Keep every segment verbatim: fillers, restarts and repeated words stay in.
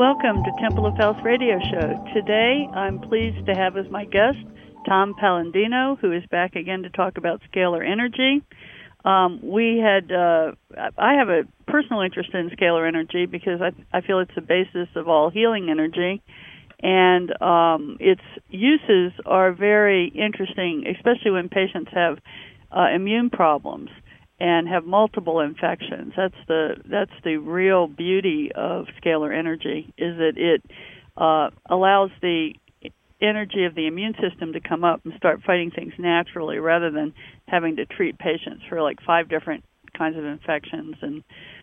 welcome to Temple of Health Radio Show. Today, I'm pleased to have as my guest Tom Palandino, who is back again to talk about scalar energy. Um, we had, uh, I have a personal interest in scalar energy because I, I feel it's the basis of all healing energy, and um, its uses are very interesting, especially when patients have uh, immune problems and have multiple infections. That's the that's the real beauty of scalar energy, is that it uh, allows the energy of the immune system to come up and start fighting things naturally rather than having to treat patients for like five different kinds of infections and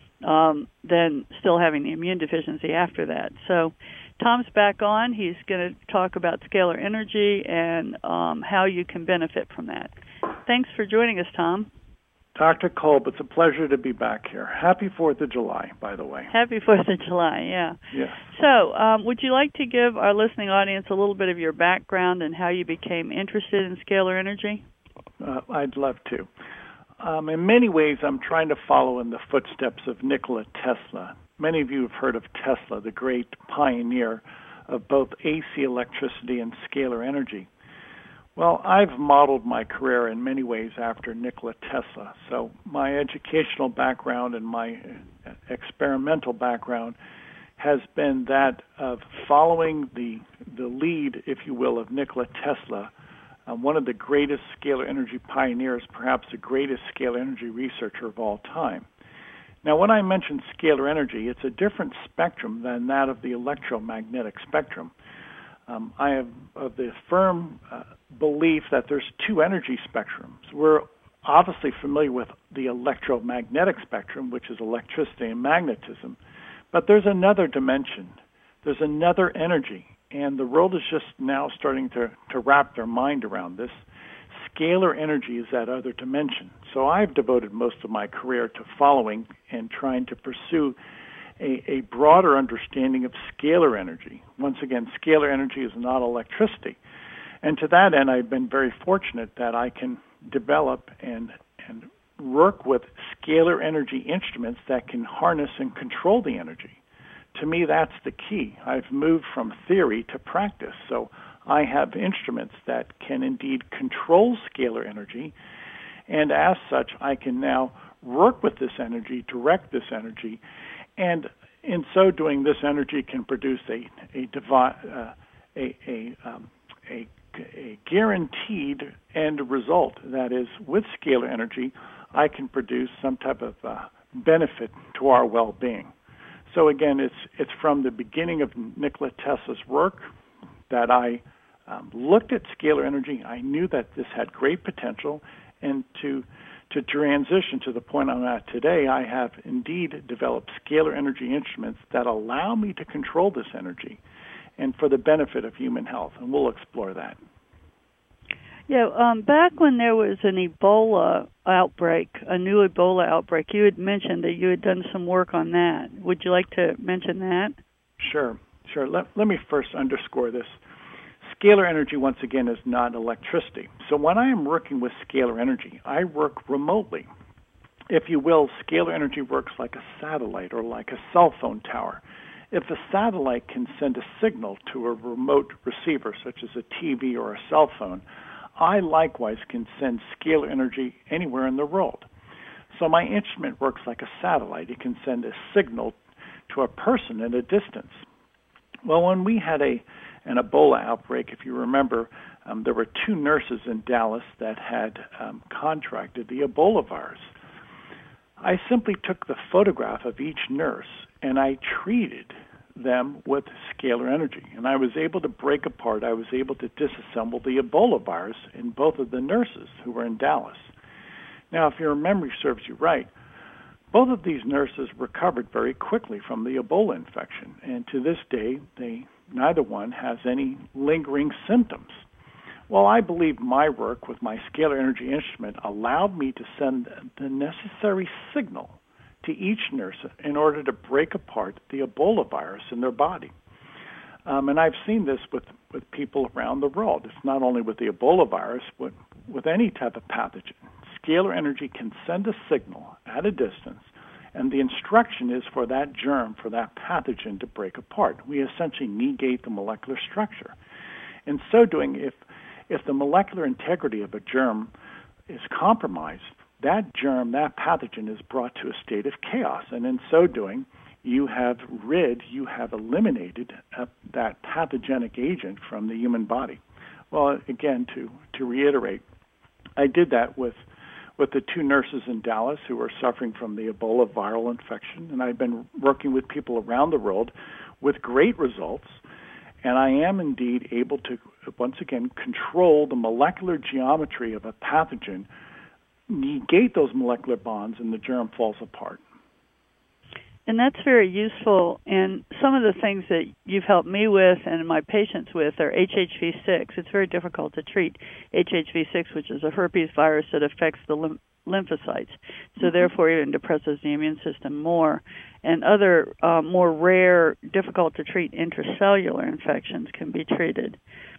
um, then still having the immune deficiency after that. So Tom's back on. He's going to talk about scalar energy and um, how you can benefit from that. Thanks for joining us, Tom. Doctor Kolb, it's a pleasure to be back here. Happy fourth of July, by the way. Happy fourth of July, yeah. Yes. So, um, would you like to give our listening audience a little bit of your background and how you became interested in scalar energy? Uh, I'd love to. Um, in many ways, I'm trying to follow in the footsteps of Nikola Tesla. Many of you have heard of Tesla, the great pioneer of both A C electricity and scalar energy. Well, I've modeled my career in many ways after Nikola Tesla. So my educational background and my experimental background has been that of following the the lead, if you will, of Nikola Tesla, uh, one of the greatest scalar energy pioneers, perhaps the greatest scalar energy researcher of all time. Now, when I mention scalar energy, it's a different spectrum than that of the electromagnetic spectrum. Um, I have of the firm uh, belief that there's two energy spectrums. We're obviously familiar with the electromagnetic spectrum, which is electricity and magnetism, but there's another dimension. There's another energy, and the world is just now starting to, to wrap their mind around this. Scalar energy is that other dimension. So I've devoted most of my career to following and trying to pursue A, a broader understanding of scalar energy. Once again, scalar energy is not electricity. And to that end, I've been very fortunate that I can develop and, and work with scalar energy instruments that can harness and control the energy. To me, that's the key. I've moved from theory to practice. So I have instruments that can indeed control scalar energy, and as such, I can now work with this energy, direct this energy, and in so doing, this energy can produce a a divi- uh, a a, um, a a guaranteed end result. That is, with scalar energy, I can produce some type of uh, benefit to our well-being. So again, it's it's from the beginning of Nikola Tesla's work that I um, looked at scalar energy. I knew that this had great potential, and to To transition to the point I'm at today, I have indeed developed scalar energy instruments that allow me to control this energy and for the benefit of human health, and we'll explore that. Yeah, um, back when there was an Ebola outbreak, a new Ebola outbreak, you had mentioned that you had done some work on that. Would you like to mention that? Sure, sure. Let, let me first underscore this. Scalar energy, once again, is not electricity. So when I am working with scalar energy, I work remotely. If you will, scalar energy works like a satellite or like a cell phone tower. If a satellite can send a signal to a remote receiver, such as a T V or a cell phone, I likewise can send scalar energy anywhere in the world. So my instrument works like a satellite. It can send a signal to a person at a distance. Well, when we had a an Ebola outbreak, if you remember, um, there were two nurses in Dallas that had um, contracted the Ebola virus. I simply took the photograph of each nurse and I treated them with scalar energy. And I was able to break apart, I was able to disassemble the Ebola virus in both of the nurses who were in Dallas. Now, if your memory serves you right, both of these nurses recovered very quickly from the Ebola infection, and to this day, they neither one has any lingering symptoms. Well, I believe my work with my scalar energy instrument allowed me to send the necessary signal to each nurse in order to break apart the Ebola virus in their body. Um, and I've seen this with, with people around the world. It's not only with the Ebola virus, but with any type of pathogen. Scalar energy can send a signal at a distance, And the instruction is for that germ, for that pathogen to break apart. We essentially negate the molecular structure. In so doing, if if the molecular integrity of a germ is compromised, that germ, that pathogen is brought to a state of chaos. And in so doing, you have rid, you have eliminated uh, that pathogenic agent from the human body. Well, again, to, to reiterate, I did that with with the two nurses in Dallas who were suffering from the Ebola viral infection, and I've been working with people around the world with great results, and I am indeed able to, once again, control the molecular geometry of a pathogen, negate those molecular bonds, and the germ falls apart. And that's very useful. And some of the things that you've helped me with and my patients with are H H V six. It's very difficult to treat H H V six, which is a herpes virus that affects the lymph- lymphocytes. So mm-hmm. therefore, it depresses the immune system more. And other uh, more rare, difficult to treat intracellular infections can be treated.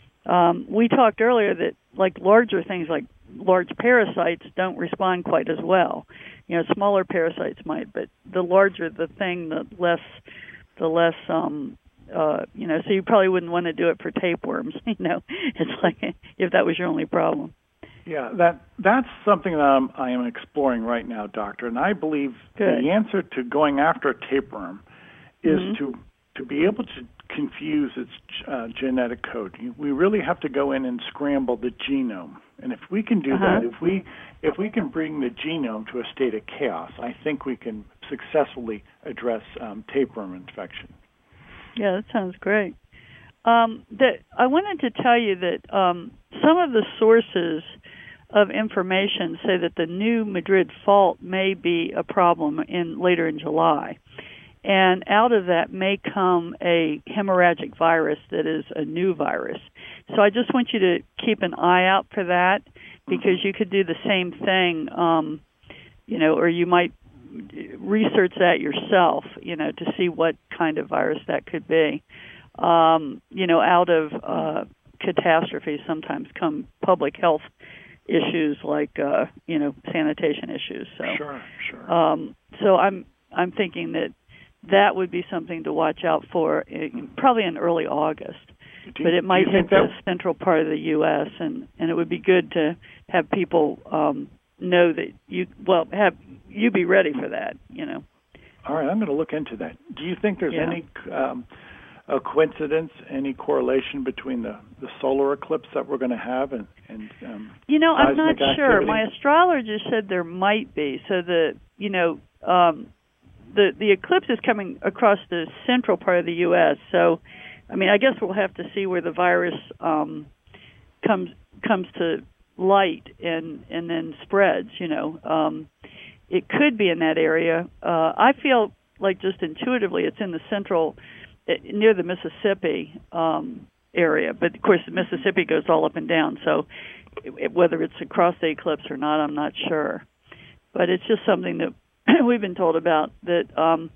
Um, we talked earlier that like larger things like large parasites don't respond quite as well. You know, smaller parasites might, but the larger the thing, the less, the less, um, uh, you know. So you probably wouldn't want to do it for tapeworms. You know, it's like if that was your only problem. Yeah, that that's something that I'm, I am exploring right now, Doctor. And I believe Good. the answer to going after a tapeworm is mm-hmm. to to be able to confuse its uh, genetic code. We really have to go in and scramble the genome. And if we can do uh-huh. that, if we if we can bring the genome to a state of chaos, I think we can successfully address um, tapeworm infection. Yeah, that sounds great. Um, that I wanted to tell you that um, some of the sources of information say that the new Madrid fault may be a problem in later in July. And out of that may come a hemorrhagic virus that is a new virus. So I just want you to keep an eye out for that, because you could do the same thing, um, you know, or you might research that yourself, you know, to see what kind of virus that could be. Um, you know, out of uh, catastrophes sometimes come public health issues like, uh, you know, sanitation issues. So, sure, sure. Um, so I'm I'm thinking that that would be something to watch out for, in, probably in early August. Do, but it might hit that... the central part of the U S, and, and it would be good to have people um, know that you, well, have you be ready for that, you know. All right, I'm going to look into that. Do you think there's yeah. any um, a coincidence, any correlation between the, the solar eclipse that we're going to have and, and um, you know, I'm not activity? sure. My astrologer said there might be. So the, you know, um, the the eclipse is coming across the central part of the U S. So, I mean, I guess we'll have to see where the virus um, comes comes to light and and then spreads. You know, um, it could be in that area. Uh, I feel like just intuitively it's in the central, near the Mississippi um, area. But of course, the Mississippi goes all up and down. So, it, whether it's across the eclipse or not, I'm not sure. But it's just something that we've been told about, that um,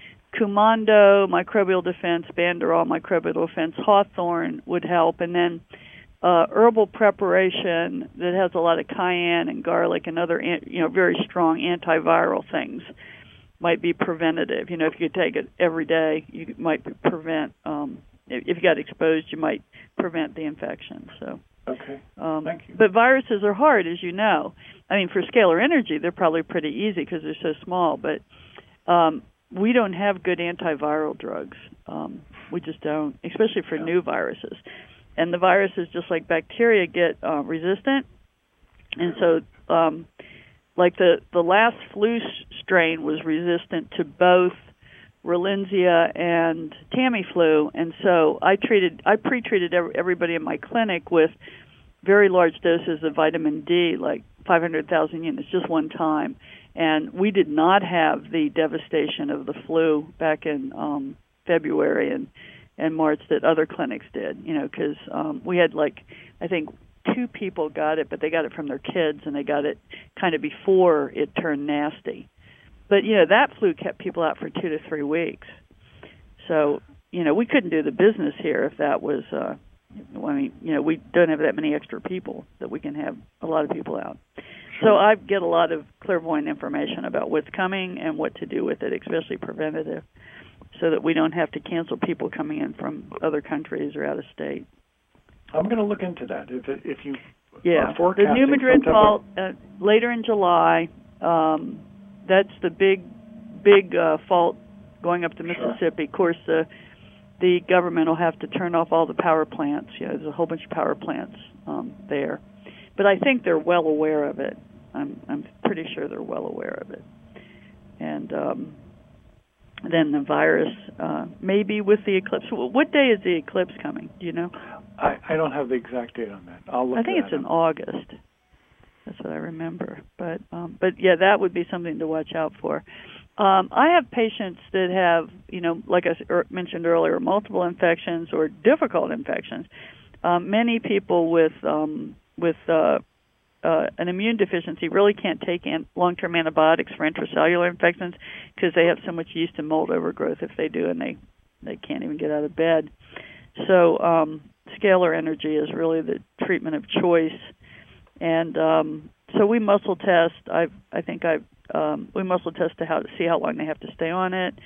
Kumando, microbial defense, Banderol, microbial defense, Hawthorne would help, and then uh, herbal preparation that has a lot of cayenne and garlic and other, you know, very strong antiviral things might be preventative. You know, if you could take it every day, you might prevent, um, if you got exposed, you might prevent the infection. So. Okay, um, thank you. But viruses are hard, as you know. I mean, for scalar energy, they're probably pretty easy because they're so small, but um, we don't have good antiviral drugs. Um, we just don't, especially for yeah. new viruses. And the viruses, just like bacteria, get uh, resistant. And so, um, like the, the last flu strain was resistant to both Relensia and Tamiflu, and so I treated, I pre-treated everybody in my clinic with very large doses of vitamin D, like five hundred thousand units, just one time. And we did not have the devastation of the flu back in um, February and, and March that other clinics did, you know, because um, we had like, I think, two people got it, but they got it from their kids, and they got it kind of before it turned nasty. But, you know, that flu kept people out for two to three weeks. So, you know, we couldn't do the business here if that was, uh, I mean, you know, we don't have that many extra people that we can have a lot of people out. Sure. So I get a lot of clairvoyant information about what's coming and what to do with it, especially preventative, so that we don't have to cancel people coming in from other countries or out of state. I'm going to look into that. If if you yeah, are forecasting the New Madrid some type fault of... uh, later in July. Um, that's the big, big uh, fault going up the Mississippi. Sure. Of course, the the government will have to turn off all the power plants. You know, there's a whole bunch of power plants um, there, but I think they're well aware of it. I'm I'm pretty sure they're well aware of it. And um, then the virus, uh, maybe with the eclipse. What day is the eclipse coming? Do you know? I, I don't have the exact date on that. I'll look. I think that it's in up. August. That's what I remember. But um, but yeah, that would be something to watch out for. Um, I have patients that have, you know, like I mentioned earlier, multiple infections or difficult infections. Um, many people with um, with uh, uh, an immune deficiency really can't take an- long-term antibiotics for intracellular infections because they have so much yeast and mold overgrowth if they do, and they, they can't even get out of bed. So um, scalar energy is really the treatment of choice. And um, so we muscle test. I I think I um, we muscle test to how to see how long they have to stay on it,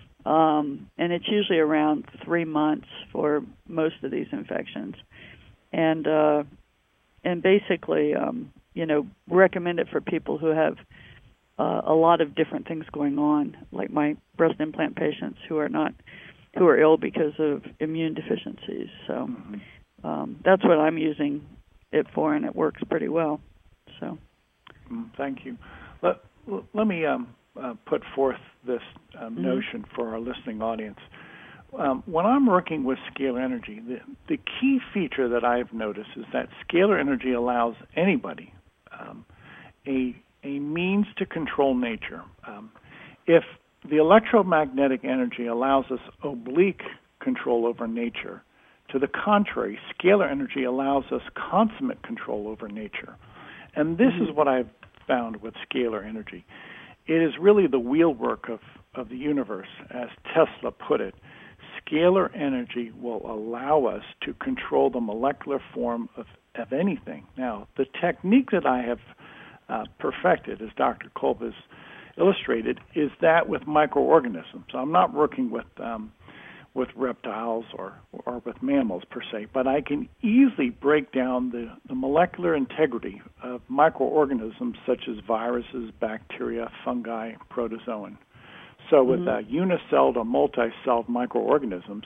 um, and it's usually around three months for most of these infections, and uh, and basically um, you know recommend it for people who have uh, a lot of different things going on, like my breast implant patients who are not who are ill because of immune deficiencies. So Mm-hmm. um, that's what I'm using it for, and it works pretty well. So, mm, thank you. Let let me um, uh, put forth this um, mm-hmm. notion for our listening audience. Um, when I'm working with scalar energy, the, the key feature that I've noticed is that scalar energy allows anybody um, a a means to control nature. Um, if the electromagnetic energy allows us oblique control over nature, to the contrary, scalar energy allows us consummate control over nature. And this mm-hmm. is what I've found with scalar energy. It is really the wheelwork of, of the universe, as Tesla put it. Scalar energy will allow us to control the molecular form of, of anything. Now, the technique that I have uh, perfected, as Doctor Kolb has illustrated, is that with microorganisms. I'm not working with um, with reptiles or, or with mammals per se, but I can easily break down the, the molecular integrity of microorganisms such as viruses, bacteria, fungi, protozoan. So with mm-hmm. uh, unicelled or multi-celled microorganisms,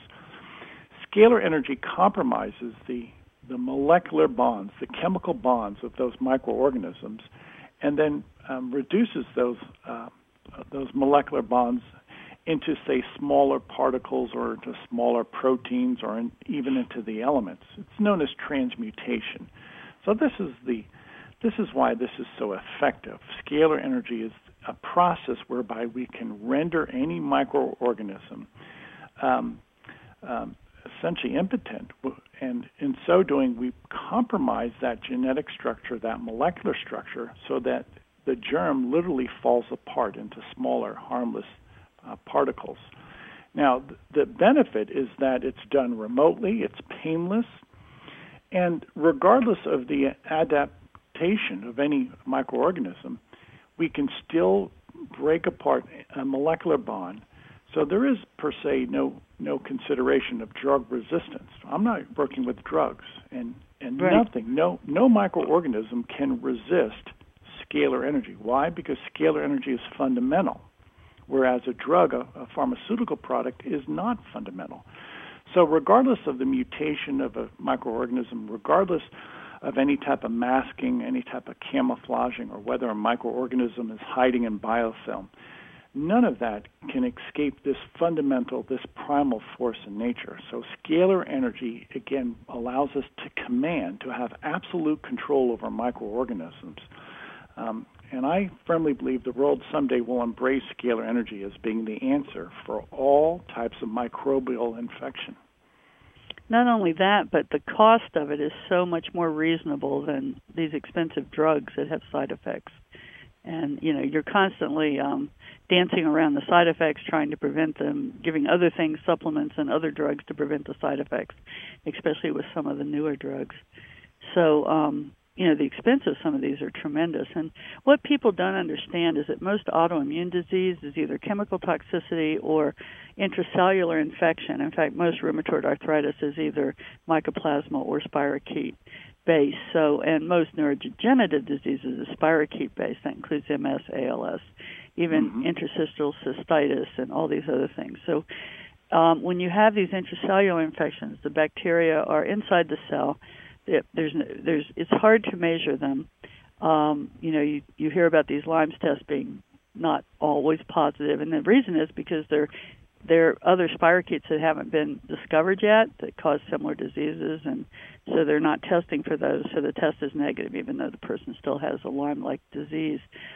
scalar energy compromises the, the molecular bonds, the chemical bonds of those microorganisms, and then um, reduces those uh, those molecular bonds into, say, smaller particles or into smaller proteins or in, even into the elements. It's known as transmutation. So this is the this is why this is so effective. Scalar energy is a process whereby we can render any microorganism um, um, essentially impotent, and in so doing, we compromise that genetic structure, that molecular structure, so that the germ literally falls apart into smaller, harmless Uh, particles. Now, th- the benefit is that it's done remotely, it's painless, and regardless of the adaptation of any microorganism, we can still break apart a molecular bond. So there is, per se, no no consideration of drug resistance. I'm not working with drugs, and, and right. nothing, no no microorganism can resist scalar energy. Why? Because scalar energy is fundamental, whereas a drug, a, a pharmaceutical product, is not fundamental. So regardless of the mutation of a microorganism, regardless of any type of masking, any type of camouflaging, or whether a microorganism is hiding in biofilm, none of that can escape this fundamental, this primal force in nature. So scalar energy, again, allows us to command, to have absolute control over microorganisms. Um, And I firmly believe the world someday will embrace scalar energy as being the answer for all types of microbial infection. Not only that, but the cost of it is so much more reasonable than these expensive drugs that have side effects. And, you know, you're constantly um, dancing around the side effects, trying to prevent them, giving other things, supplements and other drugs to prevent the side effects, especially with some of the newer drugs. So, um, you know, the expense of some of these are tremendous. And what people don't understand is that most autoimmune disease is either chemical toxicity or intracellular infection. In fact, most rheumatoid arthritis is either mycoplasma or spirochete based. So, and most neurodegenerative diseases is spirochete based. That includes M S, A L S, even mm-hmm. interstitial cystitis, and all these other things. So, um, when you have these intracellular infections, the bacteria are inside the cell. It, there's, there's, it's hard to measure them. Um, you know, you, you hear about these Lyme's tests being not always positive, and the reason is because there, there are other spirochetes that haven't been discovered yet that cause similar diseases, and so they're not testing for those. So the test is negative, even though the person still has a Lyme-like disease.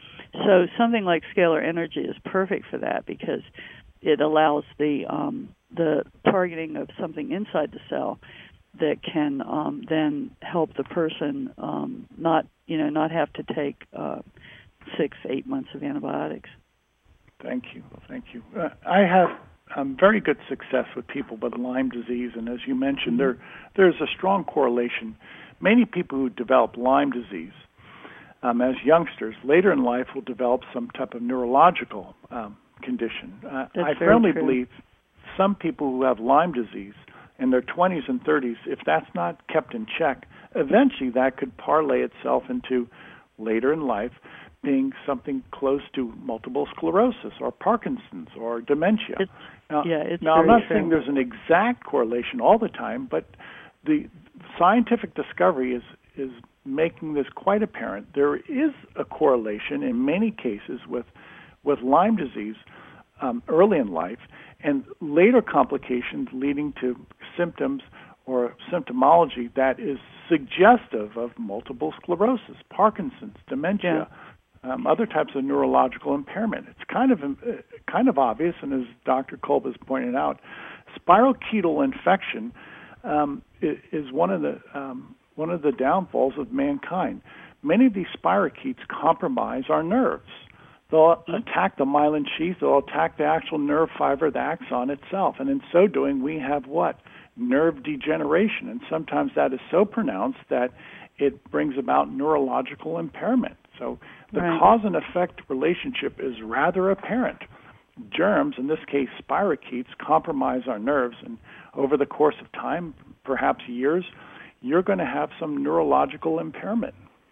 So something like scalar energy is perfect for that because it allows the um, the targeting of something inside the cell that can um, then help the person um, not, you know, not have to take uh, six, eight months of antibiotics. Thank you, thank you. Uh, I have um, very good success with people with Lyme disease, and as you mentioned, there there's a strong correlation. Many people who develop Lyme disease um, as youngsters later in life will develop some type of neurological um, condition. Uh, I firmly true. believe some people who have Lyme disease in their twenties and thirties, if that's not kept in check, eventually that could parlay itself into later in life being something close to multiple sclerosis or Parkinson's or dementia. It's, now, yeah, it's now I'm not true. saying there's an exact correlation all the time, but the scientific discovery is, is making this quite apparent. There is a correlation in many cases with, with Lyme disease um, early in life, and later complications leading to symptoms or symptomology that is suggestive of multiple sclerosis, Parkinson's, dementia, yeah. um, other types of neurological impairment. It's kind of uh, kind of obvious, and as Doctor Kolb has pointed out, spirochetal infection um, is, is one of the um, one of the downfalls of mankind. Many of these spirochetes compromise our nerves. They'll attack the myelin sheath, they'll attack the actual nerve fiber, the axon itself, and in so doing we have what? Nerve degeneration, and sometimes that is so pronounced that it brings about neurological impairment. So the right. cause and effect relationship is rather apparent. Germs, in this case spirochetes, compromise our nerves, and over the course of time, perhaps years, you're going to have some neurological impairment.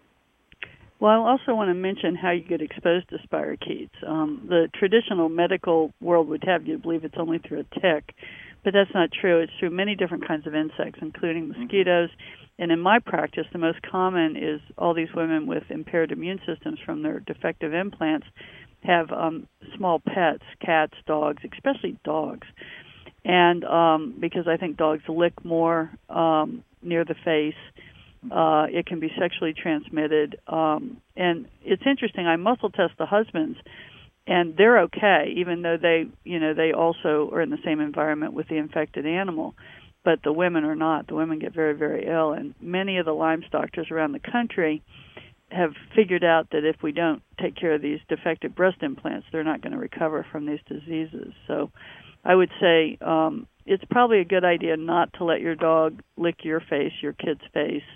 Well, I also want to mention how you get exposed to spirochetes. Um, the traditional medical world would have you believe it's only through a tick, but that's not true. It's through many different kinds of insects, including mosquitoes. And in my practice, the most common is all these women with impaired immune systems from their defective implants have um, small pets, cats, dogs, especially dogs. And um, because I think dogs lick more um, near the face, Uh, it can be sexually transmitted. Um, and it's interesting, I muscle test the husbands, and they're okay, even though they, you know, they also are in the same environment with the infected animal. But the women are not. The women get very, very ill. And many of the Lyme doctors around the country have figured out that if we don't take care of these defective breast implants, they're not going to recover from these diseases. So I would say um, it's probably a good idea not to let your dog lick your face, your kid's face,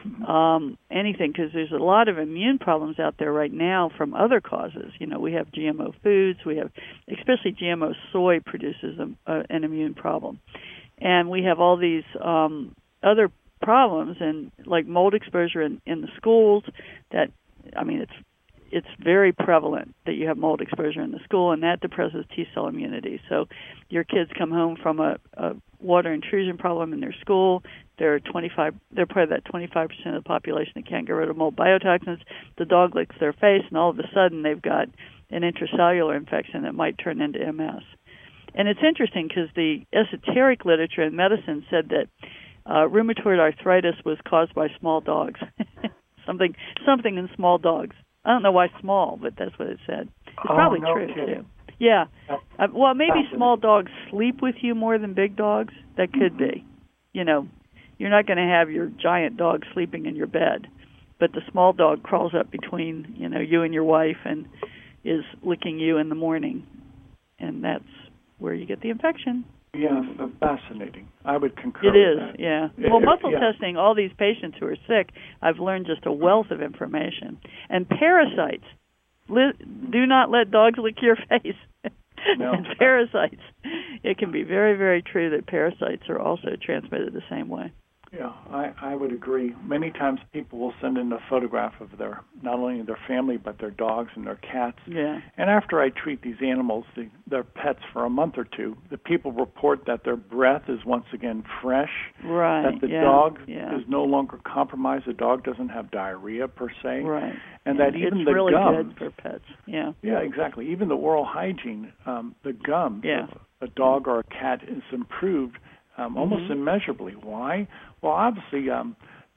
um, anything, because there's a lot of immune problems out there right now from other causes. You know, we have G M O foods, we have, especially G M O soy produces a, a, an immune problem. And we have all these um, other problems, and like mold exposure in, in the schools that, I mean, it's it's very prevalent that you have mold exposure in the school, and that depresses T-cell immunity. So your kids come home from a, a water intrusion problem in their school. They're twenty-five. They're part of that twenty-five percent of the population that can't get rid of mold biotoxins. The dog licks their face, and all of a sudden they've got an intracellular infection that might turn into M S. And it's interesting because the esoteric literature in medicine said that uh, rheumatoid arthritis was caused by small dogs. something, something in small dogs. I don't know why small, but that's what it said. It's oh, probably no true, kidding. too. Yeah. Uh, well, maybe small dogs sleep with you more than big dogs. That could mm-hmm. be. You know, you're not going to have your giant dog sleeping in your bed, but the small dog crawls up between, you know, you and your wife and is licking you in the morning, and that's where you get the infection. Yeah, fascinating. I would concur. It is, with that. yeah. It, well, muscle yeah. testing, all these patients who are sick, I've learned just a wealth of information. And parasites. Li- do not let dogs lick your face. No. And parasites. It can be very, very true that parasites are also transmitted the same way. Yeah, I, I would agree. Many times people will send in a photograph of their, not only their family, but their dogs and their cats. Yeah. And after I treat these animals, the, their pets, for a month or two, the people report that their breath is once again fresh, right. that the yeah. dog yeah. is no longer compromised, the dog doesn't have diarrhea per se, right. and yeah. that even it's the really gums, good for pets. Yeah. Yeah, exactly. Even the oral hygiene, um, the gums yeah. of a dog or a cat is improved um, almost mm-hmm. immeasurably. Why? Well, obviously, um,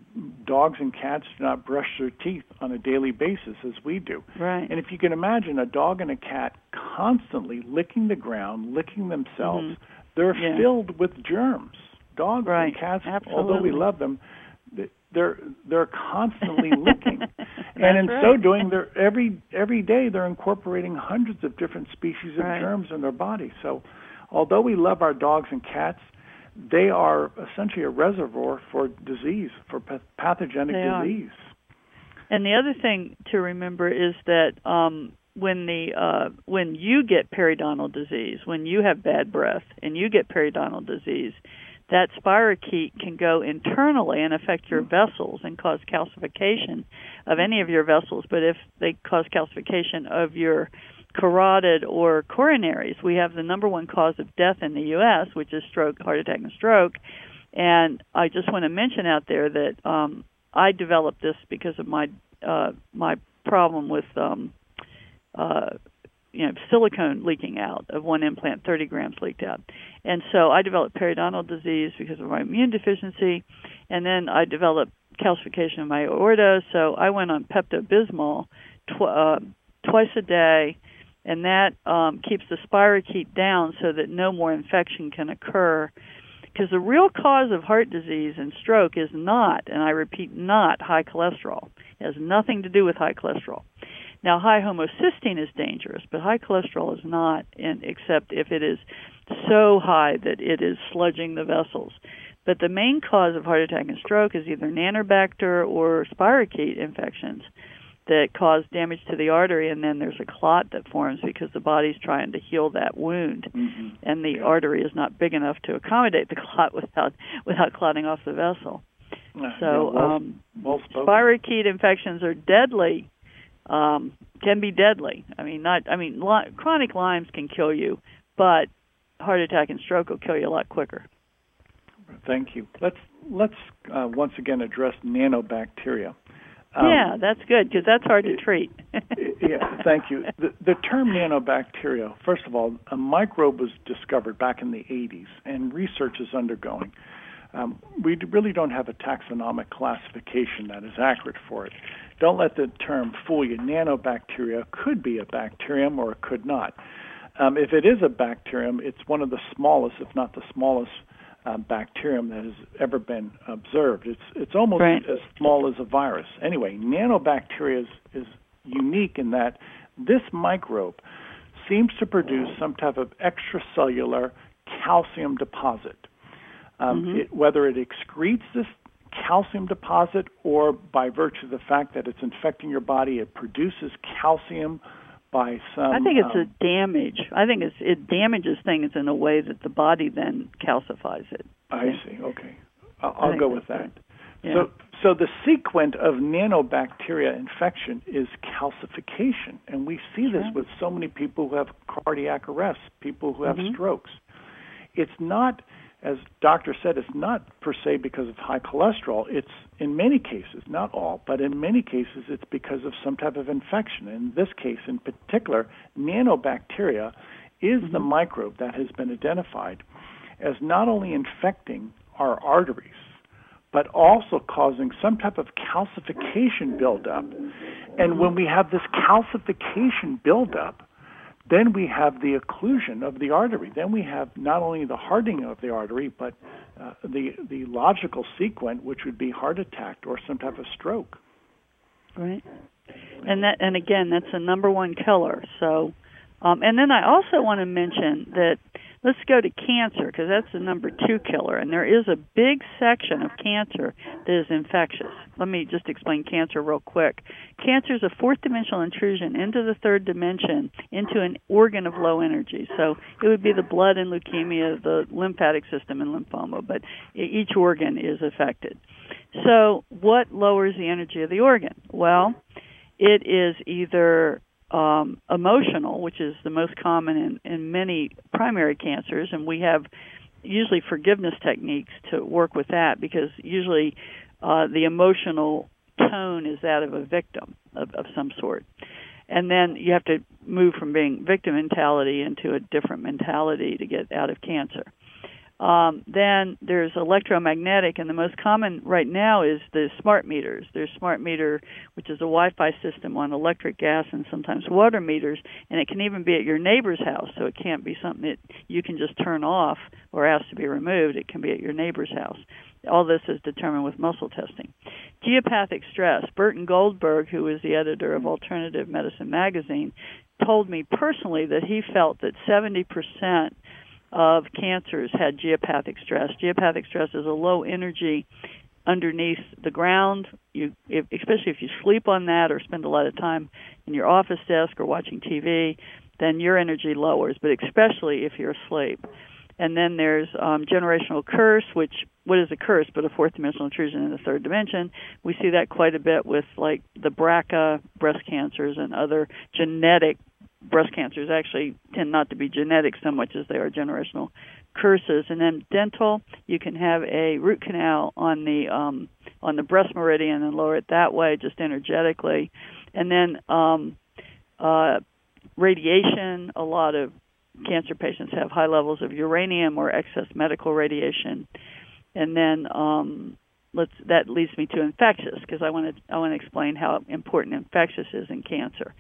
dogs and cats do not brush their teeth on a daily basis as we do. Right. And if you can imagine a dog and a cat constantly licking the ground, licking themselves, mm-hmm. they're yeah. filled with germs. Dogs right. and cats, Absolutely. although we love them, they're they're constantly licking. And in right. so doing, they're every every day they're incorporating hundreds of different species of right. germs in their body. So, although we love our dogs and cats, they are essentially a reservoir for disease, for pathogenic they disease. Are. And the other thing to remember is that um, when the uh, when you get periodontal disease, when you have bad breath and you get periodontal disease, that spirochete can go internally and affect your vessels and cause calcification of any of your vessels. But if they cause calcification of your carotid or coronaries, we have the number one cause of death in the U S, which is stroke, heart attack, and stroke. And I just want to mention out there that um, I developed this because of my uh, my problem with um, uh, you know silicone leaking out of one implant, thirty grams leaked out. And so I developed periodontal disease because of my immune deficiency, and then I developed calcification of my aorta, so I went on Pepto-Bismol tw- uh, twice a day, and that um, keeps the spirochete down so that no more infection can occur. Because the real cause of heart disease and stroke is not, and I repeat, not high cholesterol. It has nothing to do with high cholesterol. Now, high homocysteine is dangerous, but high cholesterol is not, and except if it is so high that it is sludging the vessels. But the main cause of heart attack and stroke is either Nanobacter or spirochete infections that cause damage to the artery, and then there's a clot that forms because the body's trying to heal that wound, mm-hmm. and the artery is not big enough to accommodate the clot without without clotting off the vessel. Uh, so yeah, well, um, well spirochete infections are deadly. Um, can be deadly. I mean, not. I mean, li- chronic Lyme's can kill you, but heart attack and stroke will kill you a lot quicker. Thank you. Let's let's uh, once again address nanobacteria. Um, yeah, that's good because that's hard to treat. yeah, thank you. The, the term nanobacteria, first of all, a microbe was discovered back in the eighties, and research is undergoing. Um, we really don't have a taxonomic classification that is accurate for it. Don't let the term fool you. Nanobacteria could be a bacterium or it could not. Um, if it is a bacterium, it's one of the smallest, if not the smallest, uh, bacterium that has ever been observed. It's it's almost right. as small as a virus. Anyway, nanobacteria is, is unique in that this microbe seems to produce some type of extracellular calcium deposit. Um, mm-hmm. it, whether it excretes this calcium deposit or by virtue of the fact that it's infecting your body, it produces calcium by some... I think it's um, a damage. I think it's, it damages things in a way that the body then calcifies it. I yeah. see. Okay. I'll, I'll go with that. Yeah. So, so the sequent of nanobacteria infection is calcification, and we see this sure. with so many people who have cardiac arrest, people who have mm-hmm. strokes. It's not... As doctor said, it's not per se because of high cholesterol. It's in many cases, not all, but in many cases, it's because of some type of infection. In this case, in particular, nanobacteria is mm-hmm. the microbe that has been identified as not only infecting our arteries, but also causing some type of calcification buildup. And when we have this calcification buildup, then we have the occlusion of the artery. Then we have not only the hardening of the artery, but uh, the the logical sequence, which would be heart attack or some type of stroke. Right. And that, and again, that's the number one killer. So, um, and then I also want to mention that let's go to cancer, because that's the number two killer. And there is a big section of cancer that is infectious. Let me just explain cancer real quick. Cancer is a fourth-dimensional intrusion into the third dimension, into an organ of low energy. So it would be the blood and leukemia, the lymphatic system and lymphoma, but each organ is affected. So what lowers the energy of the organ? Well, it is either um, emotional, which is the most common in, in many primary cancers, and we have usually forgiveness techniques to work with that, because usually uh, the emotional tone is that of a victim of, of some sort. And then you have to move from being victim mentality into a different mentality to get out of cancer. Um, then there's electromagnetic, and the most common right now is the smart meters. There's smart meter, which is a Wi-Fi system on electric, gas, and sometimes water meters, and it can even be at your neighbor's house, so it can't be something that you can just turn off or ask to be removed. It can be at your neighbor's house. All this is determined with muscle testing. Geopathic stress. Burton Goldberg, who is the editor of Alternative Medicine magazine, told me personally that he felt that seventy percent of cancers had geopathic stress. Geopathic stress is a low energy underneath the ground. You, if, especially if you sleep on that or spend a lot of time in your office desk or watching T V, then your energy lowers, but especially if you're asleep. And then there's um, generational curse, which, what is a curse but a fourth dimensional intrusion in the third dimension? We see that quite a bit with, like, the B R C A breast cancers and other genetic breast cancers. Actually tend not to be genetic so much as they are generational curses. And then dental, you can have a root canal on the um, on the breast meridian and lower it that way, just energetically. And then um, uh, radiation, a lot of cancer patients have high levels of uranium or excess medical radiation. And then um, let's that leads me to infectious, because I want to I want to explain how important infectious is in cancer.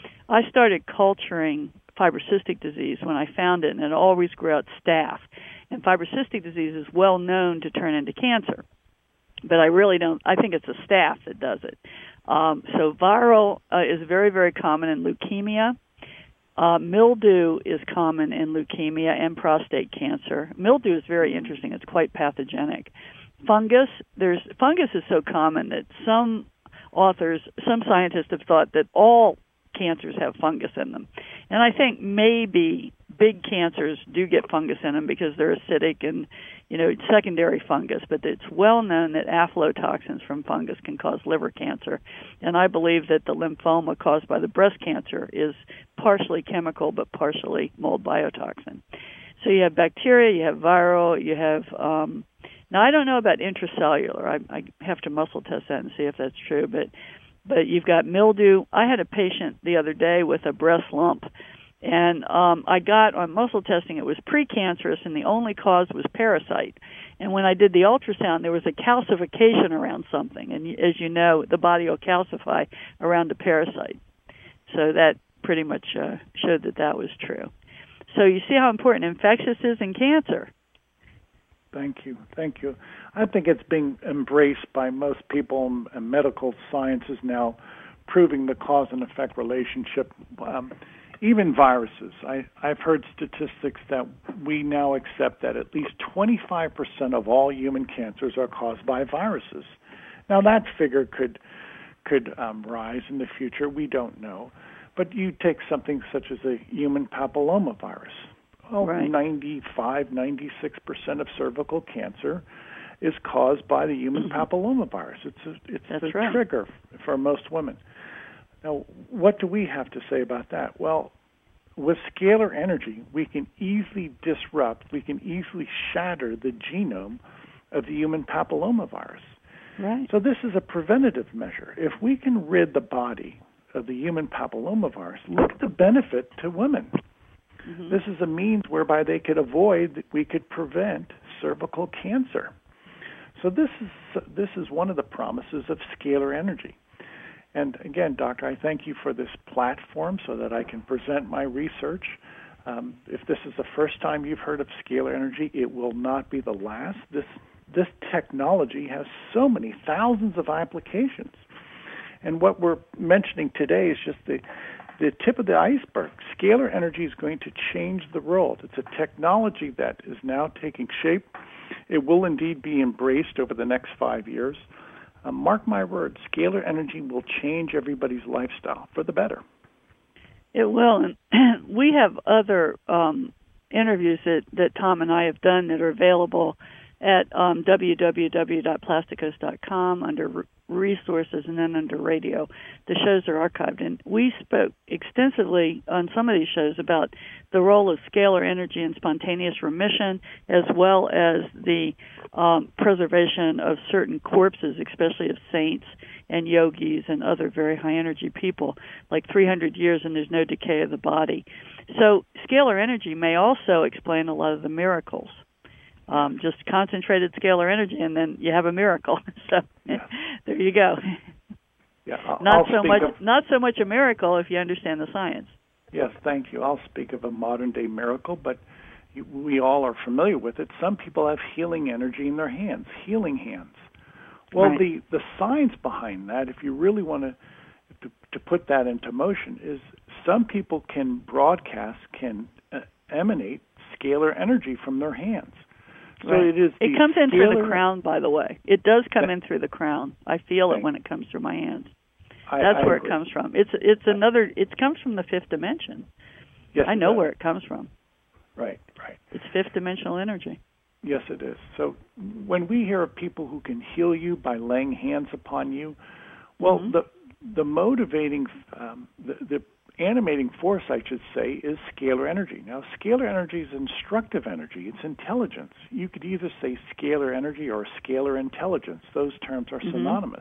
I started culturing fibrocystic disease when I found it, and it always grew out staph. And fibrocystic disease is well known to turn into cancer, but I really don't. I think it's a staph that does it. Um, so viral uh, is very, very common in leukemia. Uh, mildew is common in leukemia and prostate cancer. Mildew is very interesting. It's quite pathogenic. Fungus, there's fungus is so common that some authors, some scientists have thought that all cancers have fungus in them. And I think maybe big cancers do get fungus in them because they're acidic and, you know, secondary fungus. But it's well known that aflatoxins from fungus can cause liver cancer. And I believe that the lymphoma caused by the breast cancer is partially chemical but partially mold biotoxin. So you have bacteria, you have viral, you have... Um, now, I don't know about intracellular. I, I have to muscle test that and see if that's true, but But you've got mildew. I had a patient the other day with a breast lump, and um, I got on muscle testing it was precancerous, and the only cause was parasite. And when I did the ultrasound, there was a calcification around something, and as you know, the body will calcify around a parasite. So that pretty much uh, showed that that was true. So you see how important infectious is in cancer. Thank you. Thank you. I think it's being embraced by most people, and medical sciences now proving the cause and effect relationship. Um, even viruses. I, I've heard statistics that we now accept that at least twenty-five percent of all human cancers are caused by viruses. Now that figure could could um, rise in the future. We don't know. But you take something such as a human papillomavirus. Well, right. ninety-five, ninety-six percent of cervical cancer is caused by the human papillomavirus. It's a, it's That's the right. trigger for most women. Now, what do we have to say about that? Well, with scalar energy, we can easily disrupt, we can easily shatter the genome of the human papillomavirus. Right. So this is a preventative measure. If we can rid the body of the human papillomavirus, look at the benefit to women. Mm-hmm. This is a means whereby they could avoid, we could prevent cervical cancer. So this is this is one of the promises of scalar energy. And again, Doctor, I thank you for this platform so that I can present my research. Um, if this is the first time you've heard of scalar energy, it will not be the last. This this technology has so many thousands of applications. And what we're mentioning today is just the the tip of the iceberg. Scalar energy is going to change the world. It's a technology that is now taking shape. It will indeed be embraced over the next five years. Uh, mark my words, scalar energy will change everybody's lifestyle for the better. It will. And we have other um, interviews that, that Tom and I have done that are available at um, w w w dot plasticos dot com under resources and then under radio. The shows are archived. And we spoke extensively on some of these shows about the role of scalar energy in spontaneous remission, as well as the um, preservation of certain corpses, especially of saints and yogis and other very high-energy people, like three hundred years and there's no decay of the body. So scalar energy may also explain a lot of the miracles. Um, just concentrated scalar energy, and then you have a miracle. So yeah. There you go. Yeah, I'll, not I'll so much, of, not so much a miracle if you understand the science. Yes, thank you. I'll speak of a modern-day miracle, but you, we all are familiar with it. Some people have healing energy in their hands, healing hands. Well, right. the, the science behind that, if you really want to, to to put that into motion, is some people can broadcast, can uh, emanate scalar energy from their hands. So right. it is. It comes in scalar, through the crown, by the way. It does come in through the crown. I feel it Thank when it comes through my hands. I, That's I where agree. it comes from. It's it's another. It comes from the fifth dimension. Yes, I know it where it comes from. Right, right. It's fifth dimensional energy. Yes, it is. So when we hear of people who can heal you by laying hands upon you, well, mm-hmm. the the motivating, um, the, the animating force, I should say, is scalar energy. Now, scalar energy is instructive energy. It's intelligence. You could either say scalar energy or scalar intelligence. Those terms are mm-hmm. synonymous.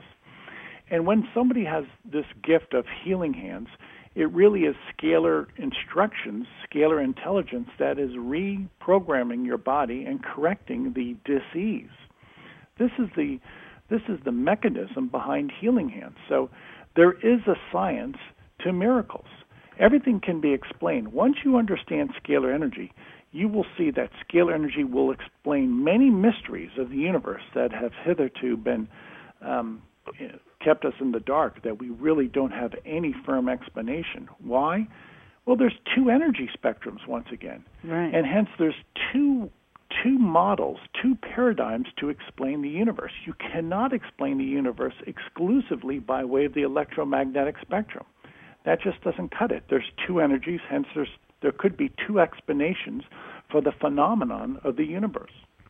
And when somebody has this gift of healing hands, it really is scalar instructions, scalar intelligence that is reprogramming your body and correcting the disease. This is the this is the mechanism behind healing hands. So there is a science to miracles. Everything can be explained. Once you understand scalar energy, you will see that scalar energy will explain many mysteries of the universe that have hitherto been um, kept us in the dark, that we really don't have any firm explanation. Why? Well, there's two energy spectrums, once again. Right. And hence there's two two models, two paradigms to explain the universe. You cannot explain the universe exclusively by way of the electromagnetic spectrum. That just doesn't cut it. There's two energies, hence there's there could be two explanations for the phenomenon of the universe.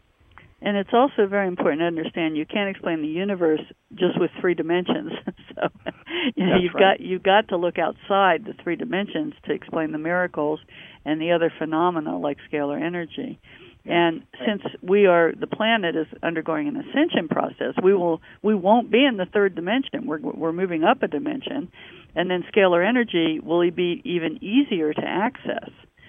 And it's also very important to understand you can't explain the universe just with three dimensions. so you know, That's you've right. got you've got to look outside the three dimensions to explain the miracles and the other phenomena like scalar energy. And since we are the planet is undergoing an ascension process, we will we won't be in the third dimension. We're we're moving up a dimension, and then scalar energy will be even easier to access.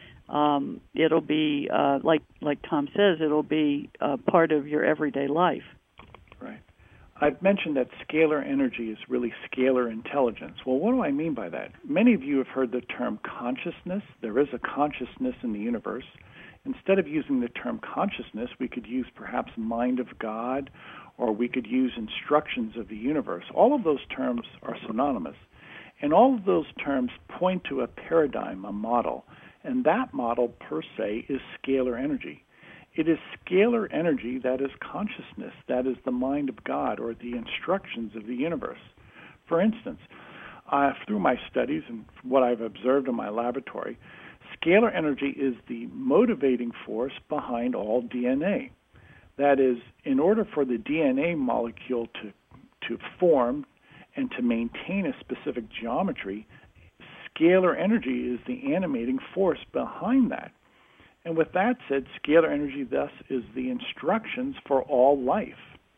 Um, it'll be uh, like like Tom says, it'll be uh, part of your everyday life. Right. I've mentioned that scalar energy is really scalar intelligence. Well, what do I mean by that? Many of you have heard the term consciousness. There is a consciousness in the universe. Instead of using the term consciousness, we could use perhaps mind of God, or we could use instructions of the universe. All of those terms are synonymous. And all of those terms point to a paradigm, a model. And that model, per se, is scalar energy. It is scalar energy that is consciousness, that is the mind of God, or the instructions of the universe. For instance, uh, through my studies and what I've observed in my laboratory, scalar energy is the motivating force behind all D N A. That is, in order for the D N A molecule to to form and to maintain a specific geometry, scalar energy is the animating force behind that. And with that said, scalar energy thus is the instructions for all life.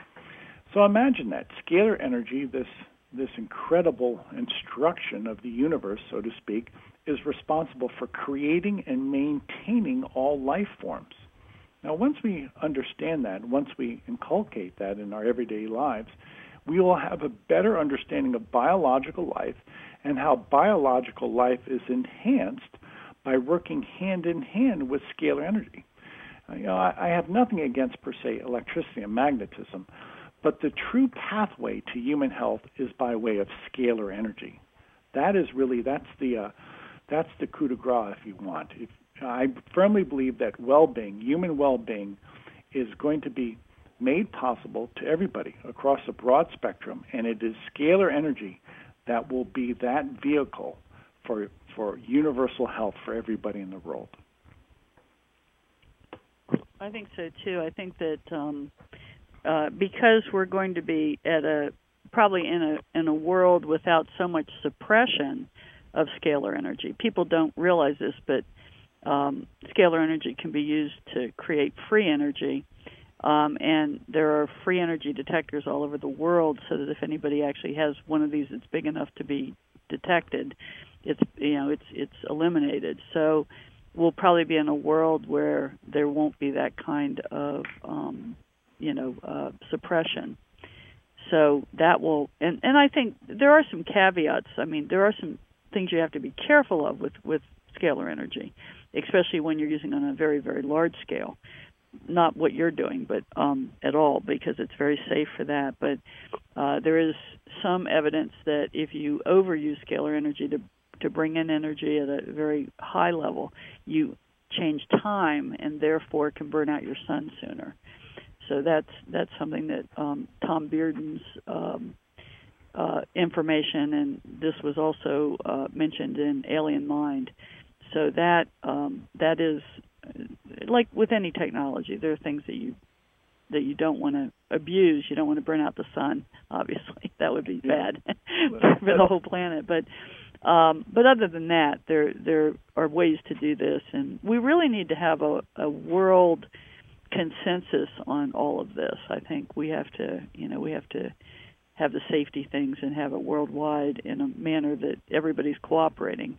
So imagine that scalar energy, this this incredible instruction of the universe, so to speak, is responsible for creating and maintaining all life forms. Now, once we understand that, once we inculcate that in our everyday lives, we will have a better understanding of biological life and how biological life is enhanced by working hand in hand with scalar energy. You know, I, I have nothing against, per se, electricity and magnetism, but the true pathway to human health is by way of scalar energy. That is really, that's the uh, that's the coup de grace, if you want. If, I firmly believe that well-being, human well-being, is going to be made possible to everybody across a broad spectrum, and it is scalar energy that will be that vehicle for for universal health for everybody in the world. I think so too. I think that um, uh, because we're going to be at a probably in a in a world without so much suppression of scalar energy. People don't realize this, but um, scalar energy can be used to create free energy. Um, and there are free energy detectors all over the world, so that if anybody actually has one of these that's big enough to be detected, it's you know it's it's eliminated. So we'll probably be in a world where there won't be that kind of um, you know uh, suppression. So that will, and, and I think there are some caveats. I mean, there are some things you have to be careful of with, with scalar energy, especially when you're using on a very, very large scale. Not what you're doing, but um, at all, because it's very safe for that. But uh, there is some evidence that if you overuse scalar energy to to bring in energy at a very high level, you change time and therefore can burn out your sun sooner. So that's that's something that um, Tom Bearden's um, uh, information, and this was also uh, mentioned in Alien Mind. So that um, that is. Like with any technology, there are things that you that you don't want to abuse. You don't want to burn out the sun. Obviously, that would be yeah. bad for the whole planet. But um, but other than that, there there are ways to do this, and we really need to have a, a world consensus on all of this. I think we have to, you know, we have to have the safety things and have it worldwide in a manner that everybody's cooperating.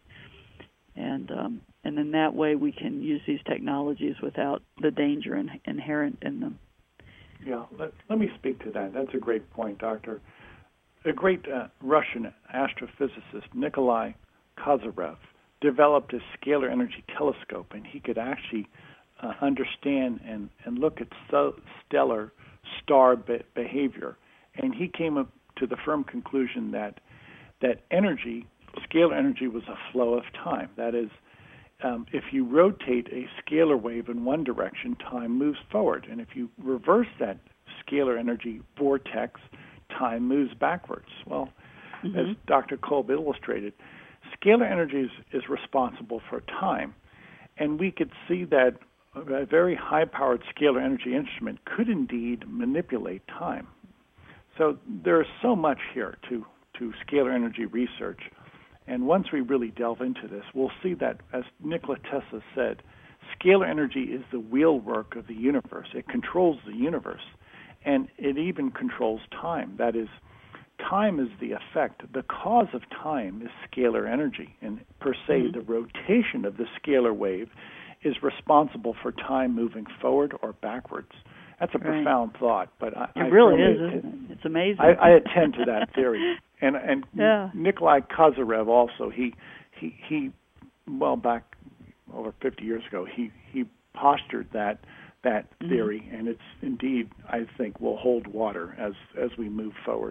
And um, and in that way, we can use these technologies without the danger in, inherent in them. Yeah, let, let me speak to that. That's a great point, Doctor. A great uh, Russian astrophysicist, Nikolai Kozyrev, developed a scalar energy telescope, and he could actually uh, understand and, and look at so stellar star be- behavior. And he came up to the firm conclusion that that energy, scalar energy, was a flow of time. That is, um, if you rotate a scalar wave in one direction, time moves forward. And if you reverse that scalar energy vortex, time moves backwards. Well, mm-hmm. as Doctor Kolb illustrated, scalar energy is, is responsible for time. And we could see that a very high-powered scalar energy instrument could indeed manipulate time. So there is so much here to, to scalar energy research. And once we really delve into this, we'll see that, as Nikola Tesla said, scalar energy is the wheelwork of the universe. It controls the universe, and it even controls time. That is, time is the effect. The cause of time is scalar energy, and per se, mm-hmm. the rotation of the scalar wave is responsible for time moving forward or backwards. That's a right. profound thought, but I, it I really is. Attend, isn't it? It's amazing. I, I attend to that theory, and and yeah. Nikolai Kozyrev also he he he well back over fifty years ago he he postured that that mm-hmm. theory, and it's indeed, I think, will hold water as as we move forward.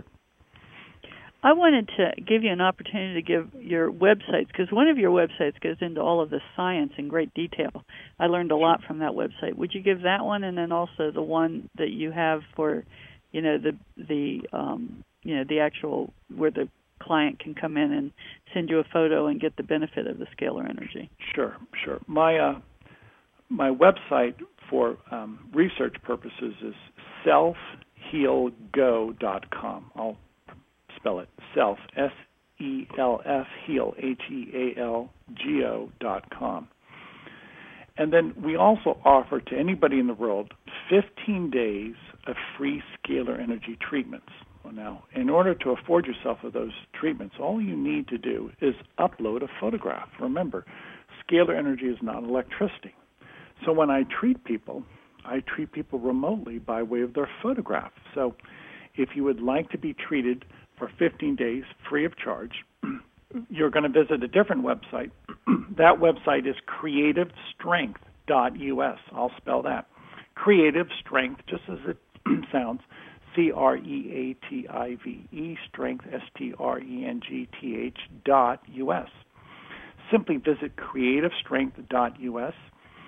I wanted to give you an opportunity to give your websites, because one of your websites goes into all of the science in great detail. I learned a lot from that website. Would you give that one, and then also the one that you have for, you know, the the um, you know the actual where the client can come in and send you a photo and get the benefit of the scalar energy? Sure, sure. My uh, my website for um, research purposes is self heal go dot com. I'll spell it self, S E L F, heal, H E A L G O dot com. And then we also offer to anybody in the world fifteen days of free scalar energy treatments. Well, now, in order to afford yourself of those treatments, all you need to do is upload a photograph. Remember, scalar energy is not electricity. So when I treat people, I treat people remotely by way of their photograph. So if you would like to be treated for fifteen days free of charge, you're going to visit a different website. That website is creative strength dot U S. I'll spell that. Creative Strength, just as it sounds, C R E A T I V E, strength, S T R E N G T H, dot U S. Simply visit creative strength dot U S,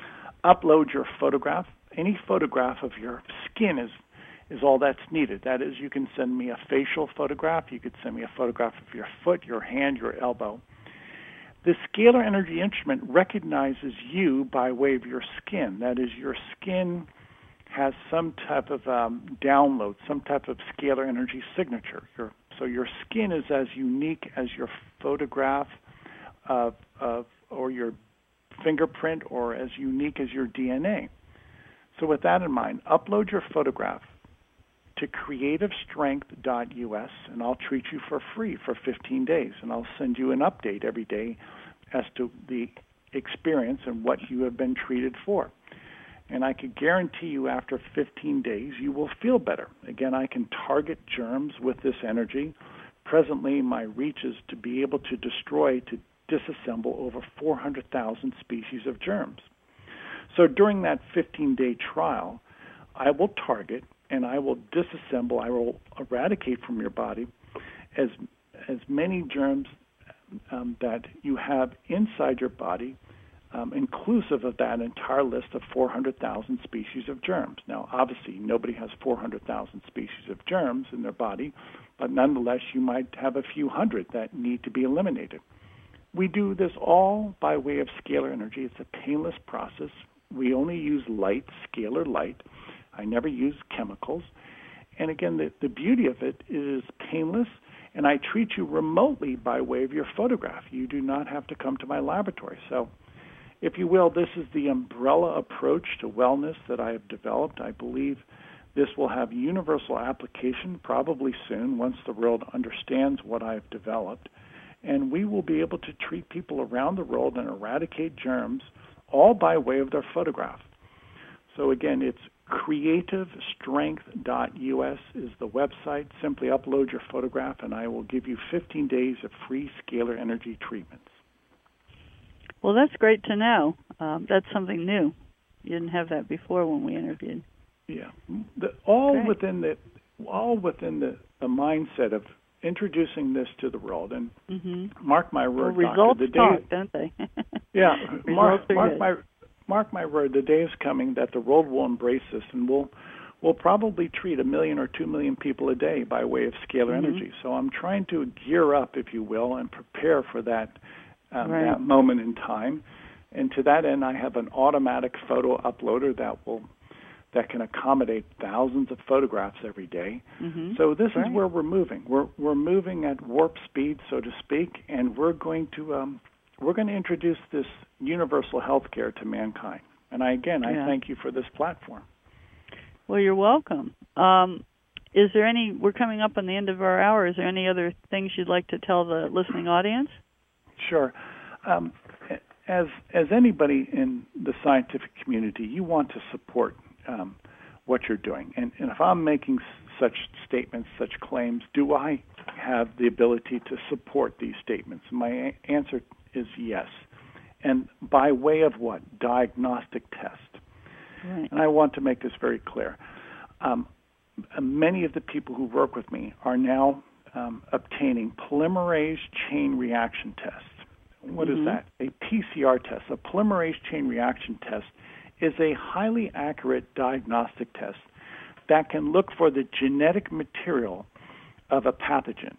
upload your photograph. Any photograph of your skin is is all that's needed. That is, you can send me a facial photograph, you could send me a photograph of your foot, your hand, your elbow. The scalar energy instrument recognizes you by way of your skin. That is, your skin has some type of um, download, some type of scalar energy signature. Your, so your skin is as unique as your photograph of, of, or your fingerprint, or as unique as your D N A. So with that in mind, upload your photograph to creative strength dot U S, and I'll treat you for free for fifteen days, and I'll send you an update every day as to the experience and what you have been treated for. And I can guarantee you after fifteen days you will feel better. Again, I can target germs with this energy. Presently, my reach is to be able to destroy, to disassemble over four hundred thousand species of germs. So during that fifteen-day trial, I will target and I will disassemble, I will eradicate from your body as as many germs um, that you have inside your body, um, inclusive of that entire list of four hundred thousand species of germs. Now, obviously, nobody has four hundred thousand species of germs in their body, but nonetheless, you might have a few hundred that need to be eliminated. We do this all by way of scalar energy. It's a painless process. We only use light, scalar light. I never use chemicals. And again, the, the beauty of it is painless, and I treat you remotely by way of your photograph. You do not have to come to my laboratory. So, if you will, this is the umbrella approach to wellness that I have developed. I believe this will have universal application probably soon once the world understands what I've developed. And we will be able to treat people around the world and eradicate germs all by way of their photograph. So again, it's creative strength dot U S is the website. Simply upload your photograph, and I will give you fifteen days of free scalar energy treatments. Well, that's great to know. Um, that's something new. You didn't have that before when we interviewed. Yeah, the, all great. within the all within the, the mindset of introducing this to the world. And mm-hmm. mark my word, well, Doctor, results the day, talk, don't they? yeah, mark, mark good. my mark my word. The day is coming that the world will embrace this, and we'll we'll probably treat a million or two million people a day by way of scalar mm-hmm. energy. So I'm trying to gear up, if you will, and prepare for that um, right. that moment in time. And to that end, I have an automatic photo uploader that will that can accommodate thousands of photographs every day. Mm-hmm. So this right. is where we're moving. We're we're moving at warp speed, so to speak, and we're going to um, we're going to introduce this universal health care to mankind. And I again, yeah. I thank you for this platform. Well, you're welcome. Um, is there any? We're coming up on the end of our hour. Is there any other things you'd like to tell the listening audience? Sure. Um, as as anybody in the scientific community, you want to support Um, what you're doing. And, and if I'm making such statements, such claims, do I have the ability to support these statements? My a- answer is yes. And by way of what? Diagnostic test. Right. And I want to make this very clear. Um, many of the people who work with me are now um, obtaining polymerase chain reaction tests. What mm-hmm. is that? A P C R test, a polymerase chain reaction test, is a highly accurate diagnostic test that can look for the genetic material of a pathogen.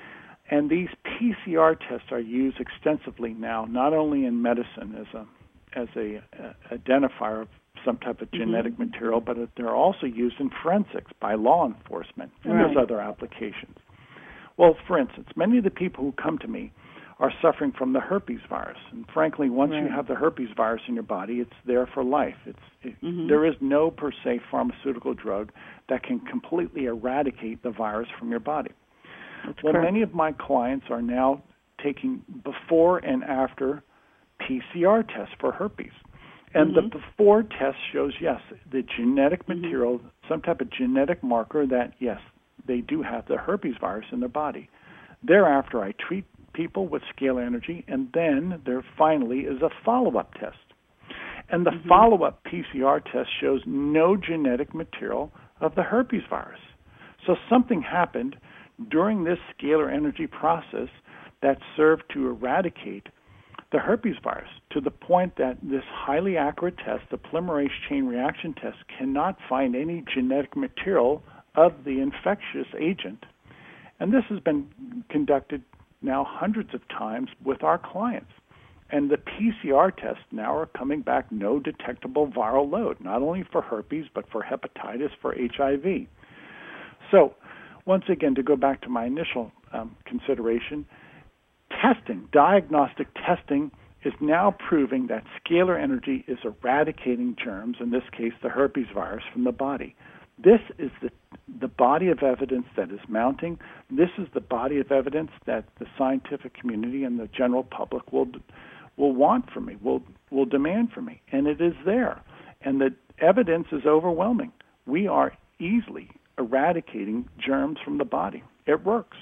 And these P C R tests are used extensively now, not only in medicine as a as a, a identifier of some type of genetic mm-hmm. material, but they're also used in forensics by law enforcement, and right. there's other applications. Well, for instance, many of the people who come to me are suffering from the herpes virus. And frankly, once right. you have the herpes virus in your body, it's there for life. It's it, mm-hmm. There is no, per se, pharmaceutical drug that can completely eradicate the virus from your body. That's well, correct. Many of my clients are now taking before and after P C R tests for herpes. And mm-hmm. the before test shows, yes, the genetic mm-hmm. material, some type of genetic marker that, yes, they do have the herpes virus in their body. Thereafter, I treat people with scalar energy, and then there finally is a follow-up test. And the mm-hmm. follow-up P C R test shows no genetic material of the herpes virus. So something happened during this scalar energy process that served to eradicate the herpes virus to the point that this highly accurate test, the polymerase chain reaction test, cannot find any genetic material of the infectious agent. And this has been conducted now hundreds of times with our clients. And the P C R tests now are coming back no detectable viral load, not only for herpes, but for hepatitis, for H I V. So, once again, to go back to my initial um, consideration, testing, diagnostic testing, is now proving that scalar energy is eradicating germs, in this case the herpes virus, from the body. This is the the body of evidence that is mounting. This is the body of evidence that the scientific community and the general public will will want from me, will will demand from me, and it is there. And the evidence is overwhelming. We are easily eradicating germs from the body. It works.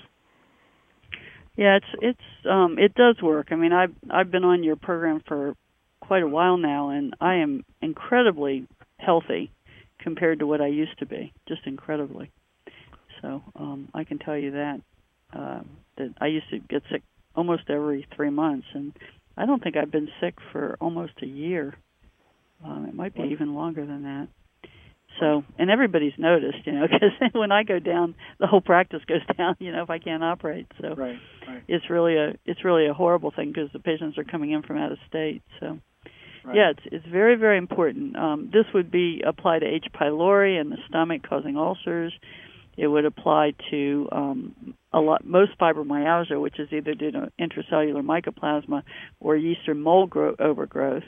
Yeah, it's it's um, it does work. I mean, I've I've been on your program for quite a while now, and I am incredibly healthy compared to what I used to be, just incredibly. So um, I can tell you that uh, that I used to get sick almost every three months, and I don't think I've been sick for almost a year. Um, it might be even longer than that. So, and everybody's noticed, you know, because when I go down, the whole practice goes down, you know, if I can't operate. So right, right. it's really a it's really a horrible thing because the patients are coming in from out of state. So, right. yeah, it's it's very, very important. Um, this would be applied to H. pylori and the stomach causing ulcers. It would apply to um, a lot most fibromyalgia, which is either due to intracellular mycoplasma or yeast or mold grow, overgrowth.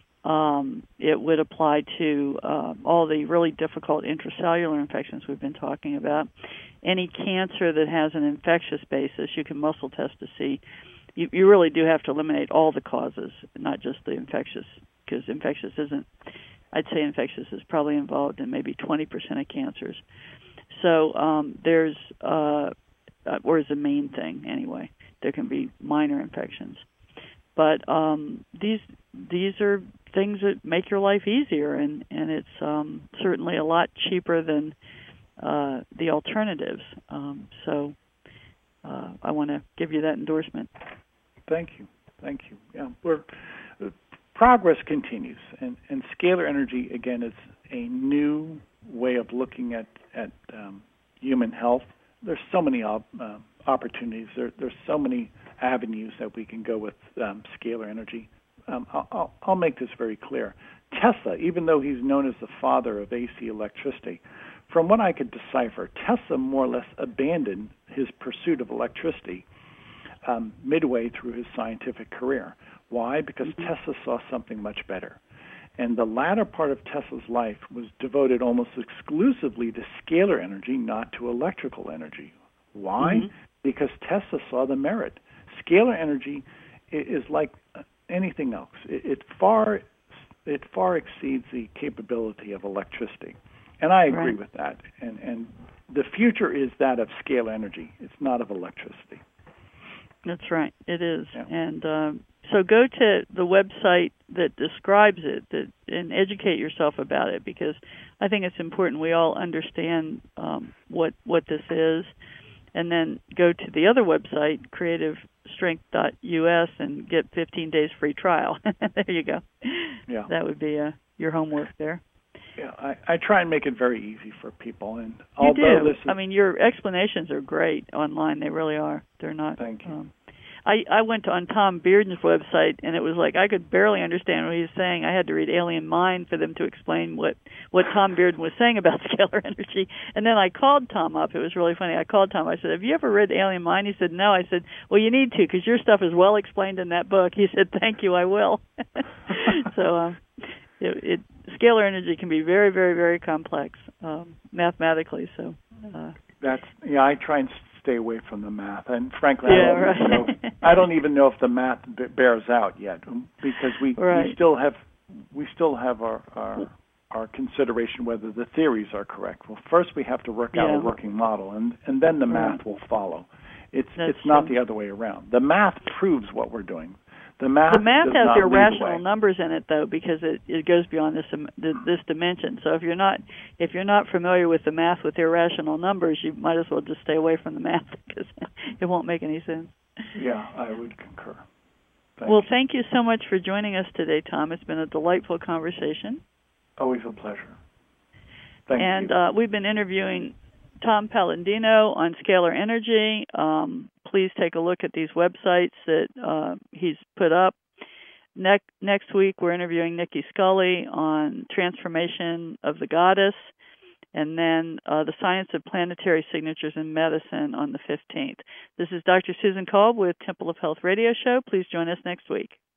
Um, it would apply to uh, all the really difficult intracellular infections we've been talking about. Any cancer that has an infectious basis, you can muscle test to see. You, you really do have to eliminate all the causes, not just the infectious, because infectious isn't, I'd say infectious is probably involved in maybe twenty percent of cancers. So um, there's, uh, or is the main thing anyway. There can be minor infections. But um, these these are things that make your life easier, and, and it's um, certainly a lot cheaper than uh, the alternatives. Um, so uh, I want to give you that endorsement. Thank you. Thank you. Yeah, we're, uh, progress continues, and, and scalar energy, again, is a new way of looking at, at um, human health. There's so many op- uh, opportunities. There, there's so many avenues that we can go with um, scalar energy. Um, I'll, I'll make this very clear. Tesla, even though he's known as the father of A C electricity, from what I could decipher, Tesla more or less abandoned his pursuit of electricity um, midway through his scientific career. Why? Because mm-hmm. Tesla saw something much better. And the latter part of Tesla's life was devoted almost exclusively to scalar energy, not to electrical energy. Why? Mm-hmm. Because Tesla saw the merit. Scalar energy is like anything else. It, it far it far exceeds the capability of electricity, and I agree right. with that. And and the future is that of scalar energy. It's not of electricity. That's right. It is. Yeah. And um, so go to the website that describes it that, and educate yourself about it, because I think it's important we all understand um, what what this is. And then go to the other website, creative strength dot U S, and get fifteen days free trial. There you go. Yeah. That would be uh, your homework there. Yeah, I, I try and make it very easy for people. And you although do. This is, I mean, your explanations are great online. They really are. They're not. Thank you. Um, I, I went on Tom Bearden's website, and it was like I could barely understand what he was saying. I had to read Alien Mind for them to explain what, what Tom Bearden was saying about scalar energy. And then I called Tom up. It was really funny. I called Tom. I said, have you ever read Alien Mind? He said, no. I said, well, you need to, because your stuff is well explained in that book. He said, thank you, I will. so um, it, it, scalar energy can be very, very, very complex um, mathematically. So uh, That's yeah, I try and stay away from the math, and frankly, yeah, I, don't right. know, I don't even know if the math b- bears out yet, because we, right. we still have we still have our, our our consideration whether the theories are correct. Well, first we have to work yeah. out a working model, and, and then the right. math will follow. It's That's it's not true. the other way around. The math proves what we're doing. The math, the math does has not lead irrational away. numbers in it, though, because it, it goes beyond this um, this dimension. So if you're not if you're not familiar with the math with irrational numbers, you might as well just stay away from the math because it won't make any sense. Yeah, I would concur. Thank well, you. thank you so much for joining us today, Tom. It's been a delightful conversation. Always a pleasure. Thank and you. uh, we've been interviewing Tom Paladino on Scalar Energy. Um, please take a look at these websites that uh, he's put up. Ne- next week, we're interviewing Nikki Scully on Transformation of the Goddess, and then uh, the Science of Planetary Signatures in Medicine on the fifteenth. This is Doctor Susan Kolb with Temple of Health Radio Show. Please join us next week.